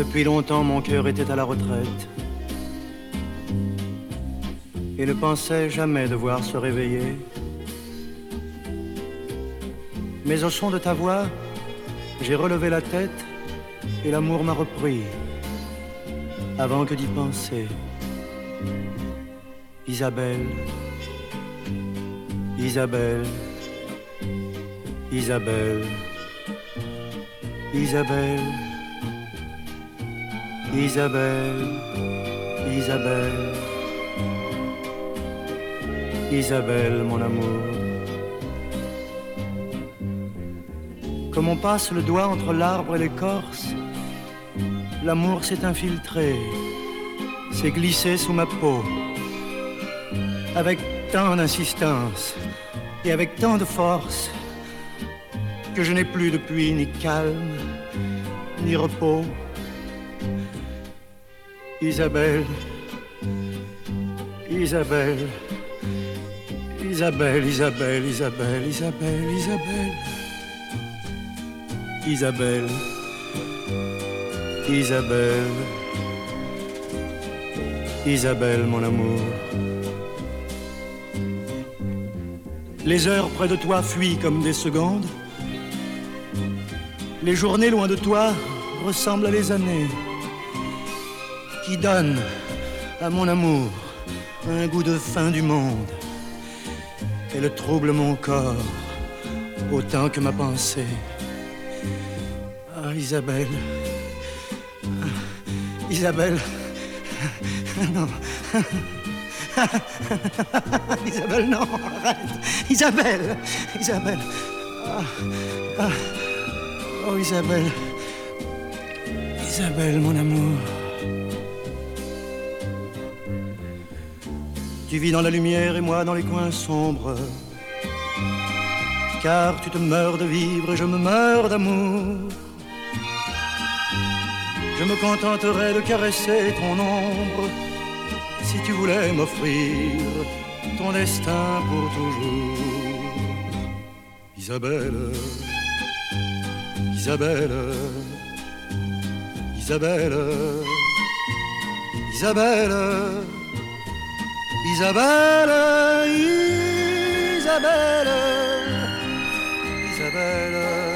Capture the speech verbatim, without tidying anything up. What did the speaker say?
Depuis longtemps, mon cœur était à la retraite et ne pensait jamais devoir se réveiller. Mais au son de ta voix, j'ai relevé la tête et l'amour m'a repris avant que d'y penser. Isabelle, Isabelle, Isabelle, Isabelle, Isabelle, Isabelle, Isabelle, mon amour. Comme on passe le doigt entre l'arbre et l'écorce, l'amour s'est infiltré, s'est glissé sous ma peau, avec tant d'insistance et avec tant de force que je n'ai plus depuis ni calme, ni repos. Isabelle, Isabelle, Isabelle, Isabelle, Isabelle, Isabelle, Isabelle, Isabelle, Isabelle, Isabelle, mon amour. Les heures près de toi fuient comme des secondes. Les journées loin de toi ressemblent à les années qui donnent à mon amour un goût de fin du monde. Elle trouble mon corps autant que ma pensée. Ah, Isabelle, Isabelle, non. Isabelle, non, arrête. Isabelle, Isabelle. Ah, ah. Oh, Isabelle, Isabelle, mon amour. Tu vis dans la lumière et moi dans les coins sombres. Car tu te meurs de vivre et je me meurs d'amour. Je me contenterai de caresser ton ombre si tu voulais m'offrir ton destin pour toujours. Isabelle, Isabelle, Isabelle, Isabelle, Isabelle, Isabelle, Isabelle.